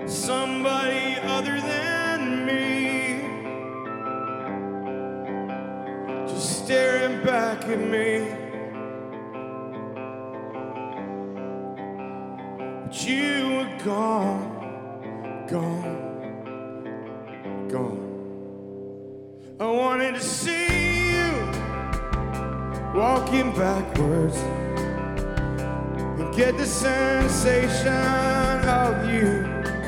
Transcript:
somebody other than me, just staring back at me. But you were gone, gone, gone. I wanted to see you walking backwards and get the sensation of you